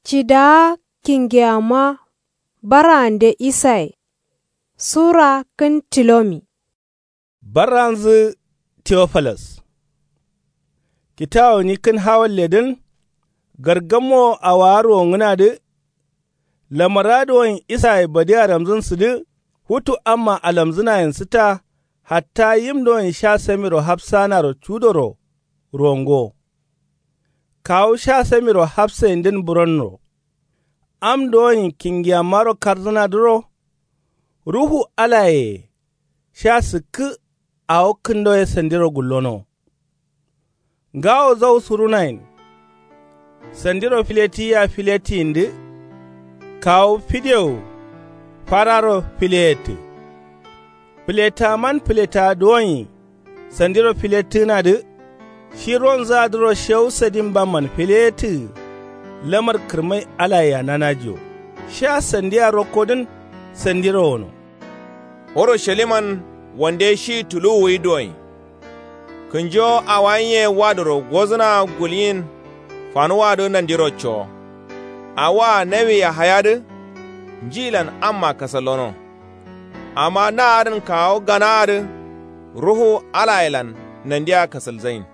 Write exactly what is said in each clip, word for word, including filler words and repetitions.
Cida kingyama barande isai Sura kin tilomi Baranzu Theophilus Kitawo ni kin hawan ledin gargamo a waro nguna de lamarado in isai badiya ramzun su de hutu amma alamzuna yin sita hatta yimdo in sha samiro hapsana ro chudoro rongo kawo sha samiro hapsa indin buronno am doyin kingiya maro karzuna duro ruhu alaye sha suku a okindo ya sandiro gullono gawo zau surunain sandiro fileti ya fileti indi kawo fideo fararo fileti fileta man fileta doyin sandiro fileti na de shiron zadiro shau sadin baman fileti lamar kirmai alaya na najo sha sandiya rokodin sandiro wono oro sheliman wande shi tulu widoi kunjo awanye wadoro gozuna gulin fanuwa do nandiro cho awa newi ya hayadu jilan amma kasalono amma na adin kawo ganadu ruhu alailan nandiya kasalzain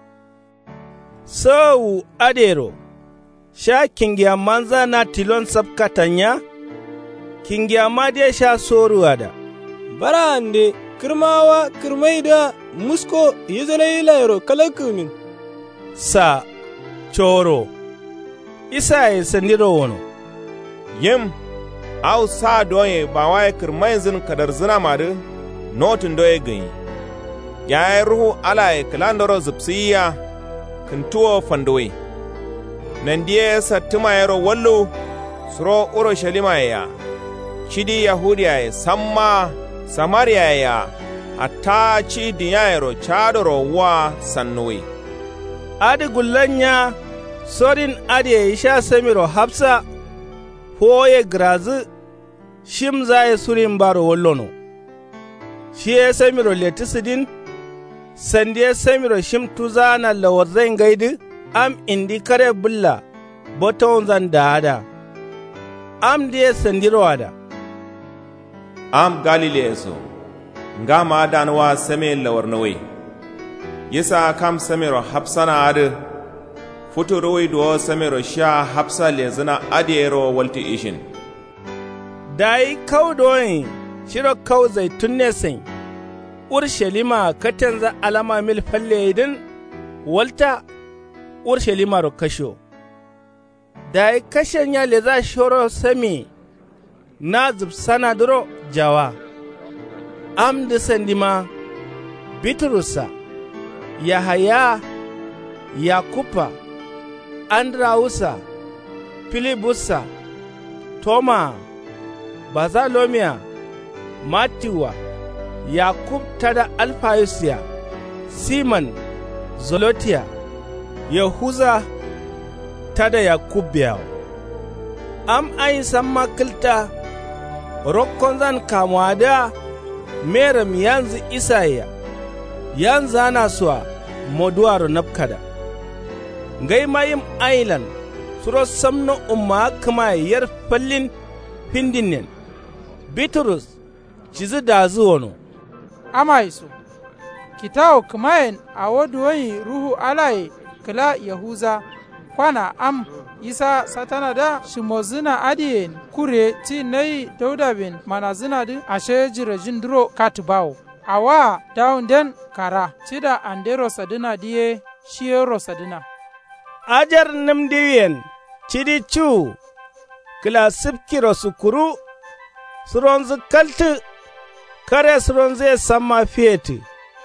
sau adero sha kingiya manza na tilon sabkatanya kingiya ma dai sha soruwa da barande kirmawa kirmai da musko yizalai layro kalakumin sa choro isa ya sandiro wono yim au sa doye ba waye kirmai zin kadar zina madu notin doye gani ya ruhu ala ya kilandoro zipsiya kintuwa fandowe nan diye sattuma yaro wallo suro urushalima ya chidi yahudiya ya samma samariya ya hatta ci diyayaro chadoro wa sannowe adi gullanya sorin adi ya isha samiro hapsa hoye grazi shim zaye surin baro wallono shi ya samiro letisidin sandiya samiro shim tuzana lawarzain gaidi am indi kare bulla boton zan dada am diye sandiro ada am galile so ngama danwa same lawarnawai yasa kam samiro hapsana ade futuroi do samiro sha hapsa lezana adiyero walti ishin dai kaudoyin shiro kau zaitun ne sai urshalima katanza alama mil falle idin walta urshalima ro kasho dai kashen ya leza shoro sami na zubsana duro jawa am da sandima bitrusa yahaya yakupa andrausa filibusa toma bazalomia matiwa yakub tada alfayusiya siman zolotiya yahuza tada yakub biyawo am ayi samma kilta rokkon zan kamuwa da meram yanzu isaya yanzu ana suwa moduwaro nafkada ngai mayim ailan suro samno umma kama yar fallin pindinen bitrus cizi da zuwono amaiso kitawo kamayen a waduwayi ruhu alaye kila yahuza kwana am isa satana da shimozina adiyen kure ti nayi daudabin manazina din ashe jirajin duro katubawo awa daunden kara cida andero sadina diye shiyero sadina ajar nimdiyen cidi cu kila sipkiro sukuru suronzu kaltu kare suronzu samma fiyeti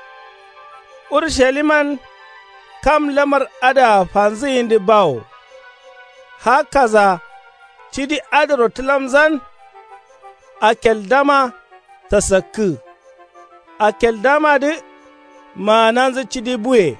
urshaliman kam lamar ada fanzu indi bawo hakaza cidi adaro tilamzan akeldama tasakku akeldama di mananzu cidi buye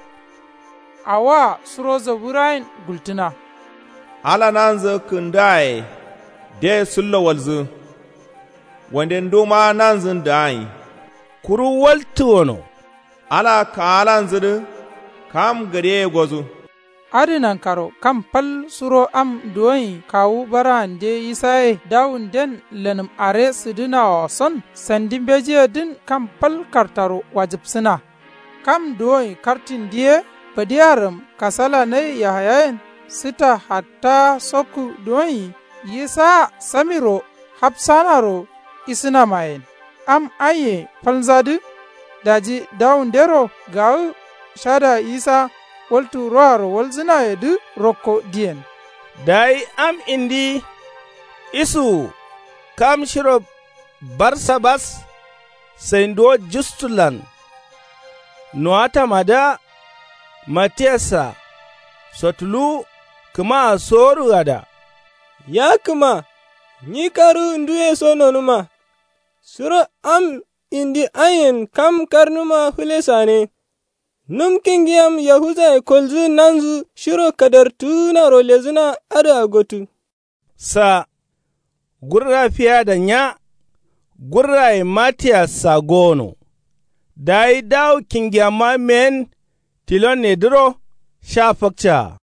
awa suro zaburain gultuna ala nanzu kundai de sulla walzu wande ndoma nanzun dai kuru waltu wono ala kalan zudu kam gare gozu adinan karo kam pal suro am doyi kawu barande isaye dawun den lenum are sidina son sandin bejiya din kam pal kartaro wajibsina kam doyi kartin diye badiyaram kasala ne yahayen sita hatta soku doyi yisa samiro hapsanaro isina mayen am aye falzadu daji dawun dero gawu shada isa waltu roaro walzina yedu rokko dien dai am indi isu kam shiro barsabas sendo justulan noata mada matesa sotulu kuma soru gada ya kuma ni karu nduye sononuma suro am indi ayen kam karnuma hulesane num kingiyam yahuza e kolzu nanzu shiro kadar tuna rolezuna ada agotu sa gurra fiya da nya gurra e matia sagono dai daw kingiyama men tilon ne duro sha fakcha